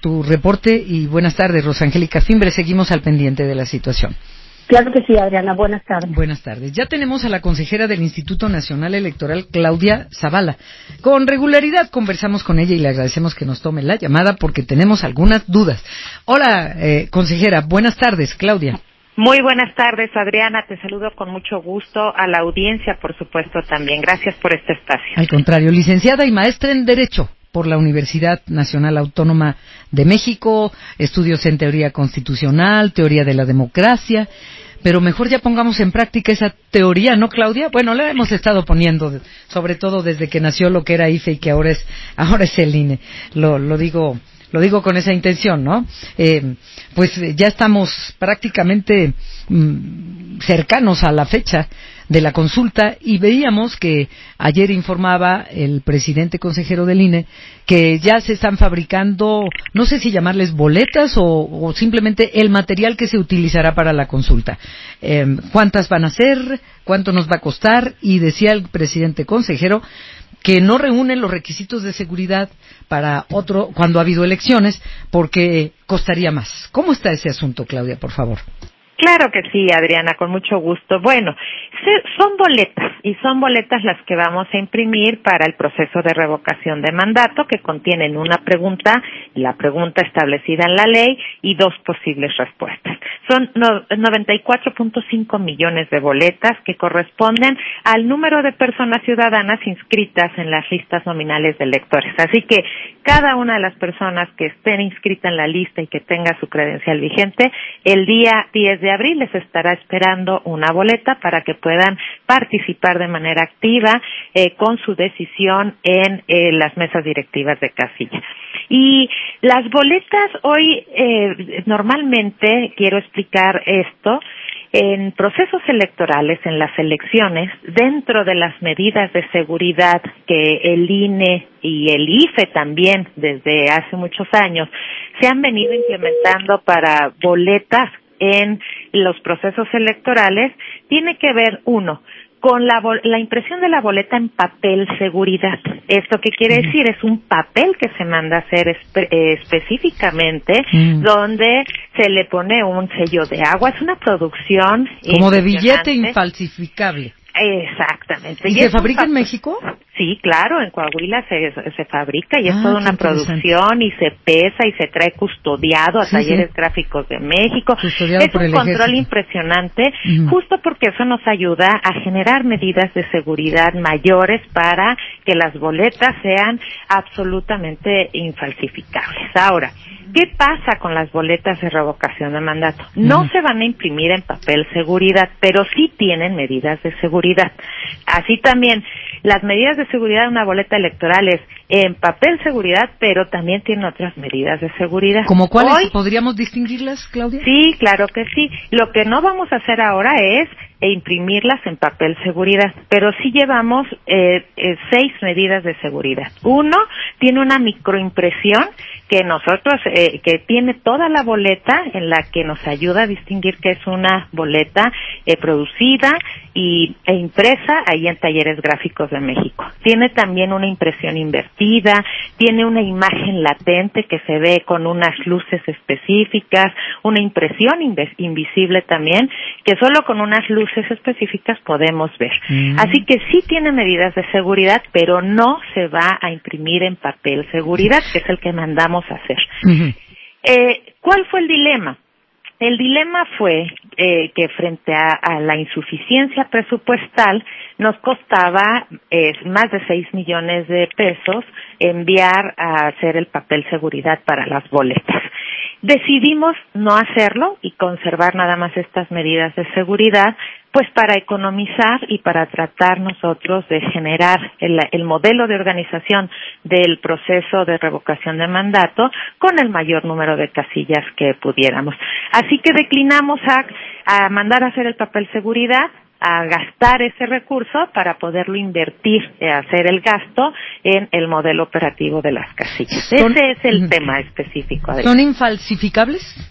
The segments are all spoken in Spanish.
tu reporte y buenas tardes, Rosa Angélica Fimbre. Seguimos al pendiente de la situación. Claro que sí, Adriana. Buenas tardes. Buenas tardes. Ya tenemos a la consejera del Instituto Nacional Electoral, Claudia Zavala. Con regularidad conversamos con ella y le agradecemos que nos tome la llamada porque tenemos algunas dudas. Hola, consejera. Buenas tardes, Claudia. Muy buenas tardes, Adriana. Te saludo con mucho gusto, a la audiencia, por supuesto, también. Gracias por este espacio. Al contrario, licenciada y maestra en Derecho por la Universidad Nacional Autónoma de México, estudios en teoría constitucional, teoría de la democracia, pero mejor ya pongamos en práctica esa teoría, ¿no, Claudia? Bueno, la hemos estado poniendo, sobre todo desde que nació lo que era IFE y que ahora es el INE. Lo digo con esa intención, ¿no? Pues ya estamos prácticamente cercanos a la fecha de la consulta y veíamos que ayer informaba el presidente consejero del INE que ya se están fabricando, no sé si llamarles boletas o simplemente el material que se utilizará para la consulta. ¿Cuántas van a ser? ¿Cuánto nos va a costar? Y decía el presidente consejero que no reúnen los requisitos de seguridad para cuando ha habido elecciones porque costaría más. ¿Cómo está ese asunto, Claudia, por favor? Claro que sí, Adriana, con mucho gusto. Bueno, son boletas, y son boletas las que vamos a imprimir para el proceso de revocación de mandato, que contienen una pregunta, la pregunta establecida en la ley, y dos posibles respuestas. Son 94.5 millones de boletas que corresponden al número de personas ciudadanas inscritas en las listas nominales de electores. Así que cada una de las personas que estén inscritas en la lista y que tenga su credencial vigente, el día 10 de abril les estará esperando una boleta para que puedan participar de manera activa con su decisión en las mesas directivas de casilla. Y las boletas hoy, normalmente, quiero explicar esto, en procesos electorales, en las elecciones, dentro de las medidas de seguridad que el INE y el IFE también desde hace muchos años se han venido implementando para boletas en los procesos electorales, tiene que ver, uno, con la impresión de la boleta en papel seguridad. ¿Esto qué quiere decir? Es un papel que se manda a hacer específicamente, donde se le pone un sello de agua. Es una producción como de billete infalsificable. Exactamente. ¿Y se fabrica en México? Sí, claro, en Coahuila se fabrica y es toda una producción y se pesa y se trae custodiado a talleres gráficos de México. Custodiado por un el control ejército. Impresionante, justo porque eso nos ayuda a generar medidas de seguridad mayores para que las boletas sean absolutamente infalsificables. Ahora, ¿qué pasa con las boletas de revocación de mandato? No se van a imprimir en papel seguridad, pero sí tienen medidas de seguridad. Así también, las medidas de seguridad de una boleta electoral es en papel seguridad, pero también tiene otras medidas de seguridad. ¿Cómo cuáles? ¿Podríamos distinguirlas, Claudia? Sí, claro que sí. Lo que no vamos a hacer ahora es imprimirlas en papel seguridad, pero sí llevamos 6 medidas de seguridad. Uno, tiene una microimpresión que nosotros, que tiene toda la boleta, en la que nos ayuda a distinguir que es una boleta producida e impresa ahí en Talleres Gráficos de México. Tiene también una impresión invertida, tiene una imagen latente que se ve con unas luces específicas, una impresión invisible también, que solo con unas luces específicas podemos ver. Así que sí tiene medidas de seguridad, pero no se va a imprimir en papel seguridad, que es el que mandamos a hacer. ¿Cuál fue el dilema? El dilema fue que frente a la insuficiencia presupuestal nos costaba más de 6 millones de pesos enviar a hacer el papel seguridad para las boletas. Decidimos no hacerlo y conservar nada más estas medidas de seguridad, pues para economizar y para tratar nosotros de generar el modelo de organización del proceso de revocación de mandato con el mayor número de casillas que pudiéramos. Así que declinamos a mandar a hacer el papel seguridad, a gastar ese recurso para poderlo invertir, hacer el gasto en el modelo operativo de las casillas. Ese es el tema específico. ¿Son infalsificables?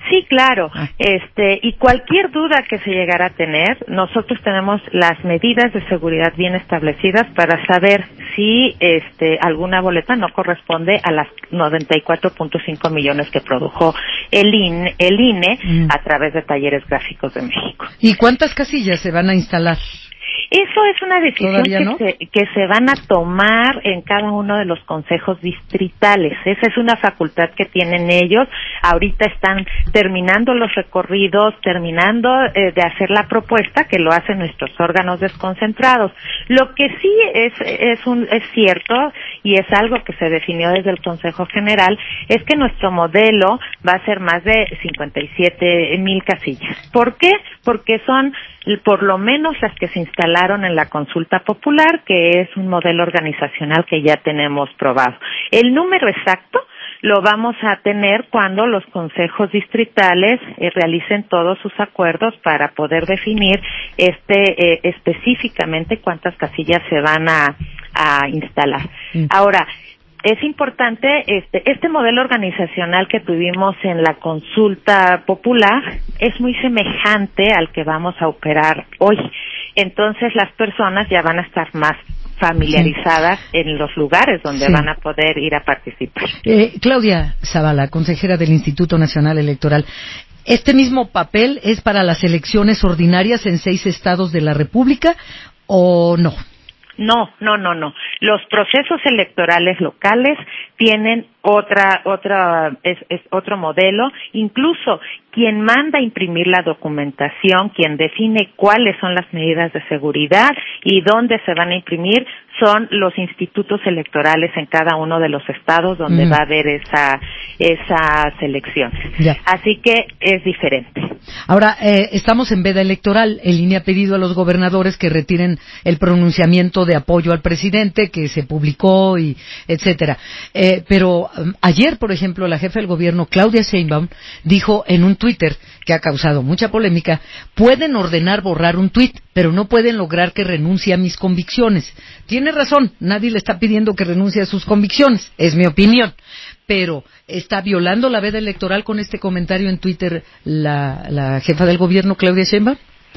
Sí, claro. Y cualquier duda que se llegara a tener, nosotros tenemos las medidas de seguridad bien establecidas para saber si alguna boleta no corresponde a las 94.5 millones que produjo el INE a través de Talleres Gráficos de México. ¿Y cuántas casillas se van a instalar? Eso es una decisión ¿no? que se van a tomar en cada uno de los consejos distritales. Esa es una facultad que tienen ellos. Ahorita están terminando los recorridos, terminando de hacer la propuesta, que lo hacen nuestros órganos desconcentrados. Lo que sí es cierto, y es algo que se definió desde el Consejo General, es que nuestro modelo va a ser más de 57,000 casillas. ¿Por qué? Porque son por lo menos las que se instalaron en la consulta popular, que es un modelo organizacional que ya tenemos probado. El número exacto lo vamos a tener cuando los consejos distritales realicen todos sus acuerdos para poder definir específicamente cuántas casillas se van a instalar. Ahora, es importante este modelo organizacional que tuvimos en la consulta popular es muy semejante al que vamos a operar hoy. Entonces las personas ya van a estar más familiarizadas en los lugares donde van a poder ir a participar. Claudia Zavala, consejera del Instituto Nacional Electoral, ¿este mismo papel es para las elecciones ordinarias en 6 estados de la República o no? No. Los procesos electorales locales tienen otro modelo. Incluso quien manda a imprimir la documentación, quien define cuáles son las medidas de seguridad y dónde se van a imprimir, son los institutos electorales en cada uno de los estados donde va a haber esas elecciones. Ya. Así que es diferente. Ahora, estamos en veda electoral. El INE ha pedido a los gobernadores que retiren el pronunciamiento de apoyo al presidente que se publicó y etcétera. Pero ayer, por ejemplo, la jefa del gobierno, Claudia Sheinbaum, dijo en un Twitter que ha causado mucha polémica: pueden ordenar borrar un tuit, pero no pueden lograr que renuncie a mis convicciones. Tiene razón, nadie le está pidiendo que renuncie a sus convicciones, es mi opinión. Pero ¿está violando la veda electoral con este comentario en Twitter la jefa del gobierno, Claudia Sheinbaum?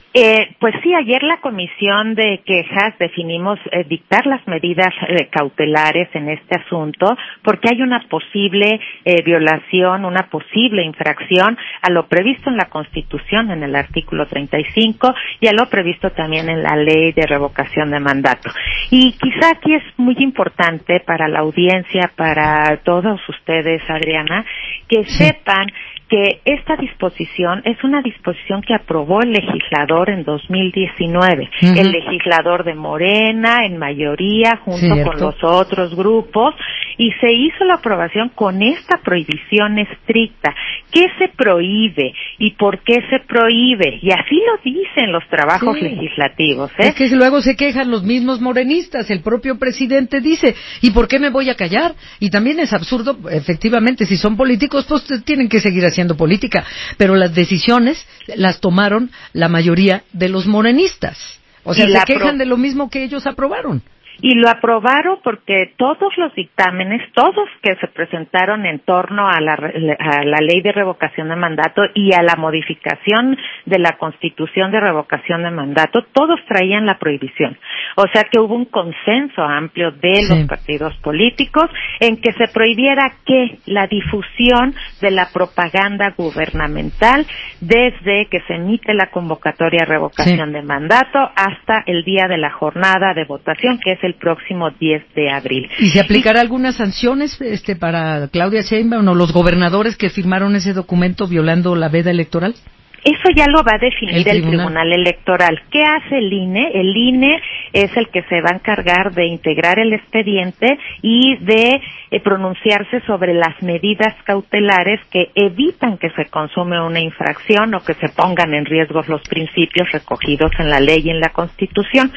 Pues sí, ayer la Comisión de Quejas definimos dictar las medidas cautelares en este asunto porque hay una posible violación, una posible infracción a lo previsto en la Constitución, en el artículo 35, y a lo previsto también en la Ley de Revocación de Mandato. Y quizá aquí es muy importante para la audiencia, para todos ustedes, Adriana, que sepan que esta disposición es una disposición que aprobó el legislador en 2019, el legislador de Morena en mayoría junto con los otros grupos, y se hizo la aprobación con esta prohibición estricta. ¿Qué se prohíbe y por qué se prohíbe? Y así lo dicen los trabajos legislativos. Es que luego se quejan los mismos morenistas, el propio presidente dice, ¿y por qué me voy a callar? Y también es absurdo, efectivamente, si son políticos, pues tienen que seguir haciendo política, pero las decisiones las tomaron la mayoría de los morenistas. O sea, se quejan de lo mismo que ellos aprobaron. Y lo aprobaron porque todos los dictámenes, todos que se presentaron en torno a la ley de revocación de mandato y a la modificación de la Constitución de revocación de mandato, todos traían la prohibición. O sea que hubo un consenso amplio de los partidos políticos en que se prohibiera la difusión de la propaganda gubernamental desde que se emite la convocatoria a revocación de mandato hasta el día de la jornada de votación, que es el próximo 10 de abril. ¿Y se aplicará algunas sanciones para Claudia Sheinbaum o los gobernadores que firmaron ese documento violando la veda electoral? Eso ya lo va a definir el Tribunal Electoral. ¿Qué hace el INE? El INE es el que se va a encargar de integrar el expediente y de pronunciarse sobre las medidas cautelares que evitan que se consume una infracción o que se pongan en riesgo los principios recogidos en la ley y en la Constitución.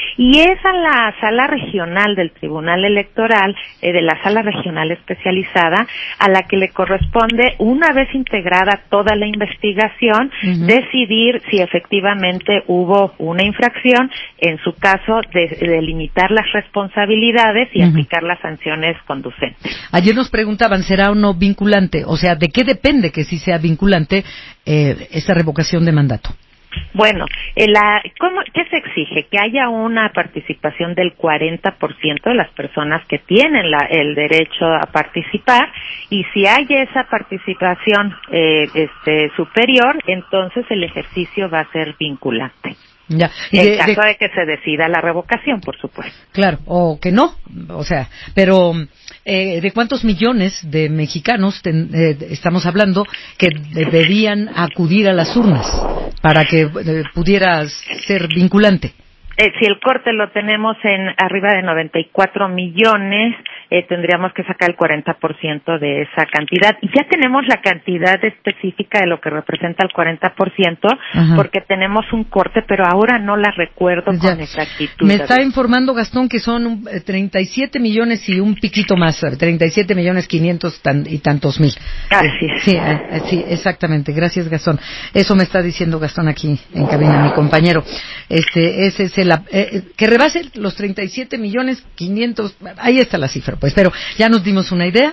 y es a la sala regional del Tribunal Electoral, de la sala regional especializada, a la que le corresponde, una vez integrada toda la investigación, decidir si efectivamente hubo una infracción, en su caso de limitar las responsabilidades y aplicar las sanciones conducentes. Ayer nos preguntaban, ¿será o no vinculante? O sea, ¿de qué depende que sí sea vinculante esta revocación de mandato? Bueno, ¿qué se exige? Que haya una participación del 40% de las personas que tienen el derecho a participar, y si hay esa participación superior, entonces el ejercicio va a ser vinculante. Ya. En caso de que se decida la revocación, por supuesto. Claro, o que no, o sea, pero ¿de cuántos millones de mexicanos estamos hablando que deberían acudir a las urnas para que pudiera ser vinculante? Si el corte lo tenemos en arriba de 94 millones, tendríamos que sacar el 40% de esa cantidad. Y ya tenemos la cantidad específica de lo que representa el 40%, porque tenemos un corte, pero ahora no la recuerdo ya con exactitud. Me está informando Gastón que son 37 millones y un piquito más, 37 millones 500 y tantos mil. Así es. Sí, exactamente. Gracias, Gastón. Eso me está diciendo Gastón aquí en cabina, mi compañero. Ese es que rebase los 37 millones 500, ahí está la cifra, pues, pero ya nos dimos una idea.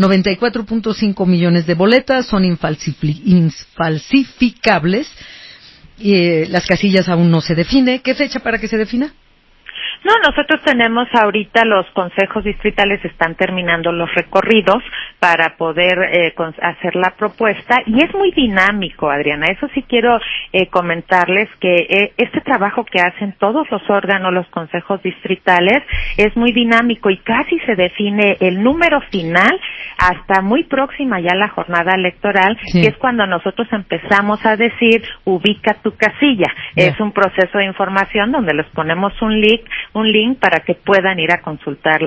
94.5 millones de boletas son infalsificables, y las casillas aún no se define. ¿Qué fecha para que se defina? No, nosotros tenemos ahorita, los consejos distritales están terminando los recorridos para poder hacer la propuesta, y es muy dinámico, Adriana. Eso sí quiero comentarles que este trabajo que hacen todos los órganos, los consejos distritales, es muy dinámico y casi se define el número final hasta muy próxima ya la jornada electoral, sí, que es cuando nosotros empezamos a decir, ubica tu casilla. Yeah. Es un proceso de información donde les ponemos un link para que puedan ir a consultar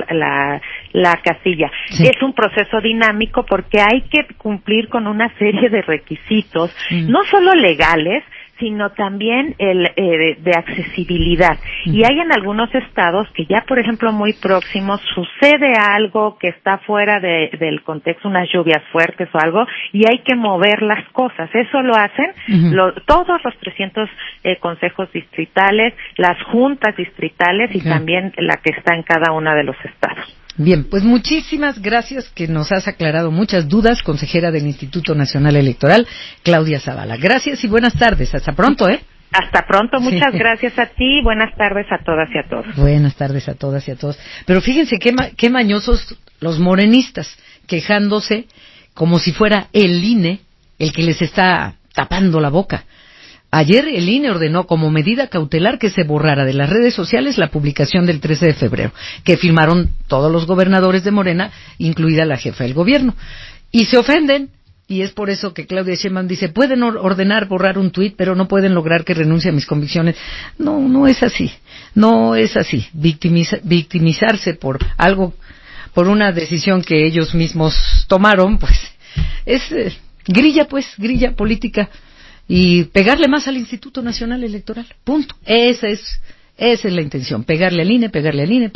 la casilla. Sí. Es un proceso dinámico porque hay que cumplir con una serie de requisitos, no solo legales, sino también de accesibilidad. Y hay en algunos estados que ya, por ejemplo, muy próximos, sucede algo que está fuera del contexto, unas lluvias fuertes o algo, y hay que mover las cosas. Eso lo hacen todos los 300 consejos distritales, las juntas distritales y también la que está en cada uno de los estados. Bien, pues muchísimas gracias, que nos has aclarado muchas dudas, consejera del Instituto Nacional Electoral, Claudia Zavala. Gracias y buenas tardes. Hasta pronto, ¿eh? Hasta pronto, muchas gracias a ti, buenas tardes a todas y a todos. Buenas tardes a todas y a todos. Pero fíjense qué mañosos los morenistas, quejándose como si fuera el INE el que les está tapando la boca. Ayer el INE ordenó como medida cautelar que se borrara de las redes sociales la publicación del 13 de febrero, que firmaron todos los gobernadores de Morena, incluida la jefa del gobierno. Y se ofenden, y es por eso que Claudia Sheinbaum dice, pueden ordenar borrar un tuit, pero no pueden lograr que renuncie a mis convicciones. No es así, no es así. Victimizarse por algo, por una decisión que ellos mismos tomaron, pues, es grilla política. Y pegarle más al Instituto Nacional Electoral, punto. Esa es la intención, pegarle al INE.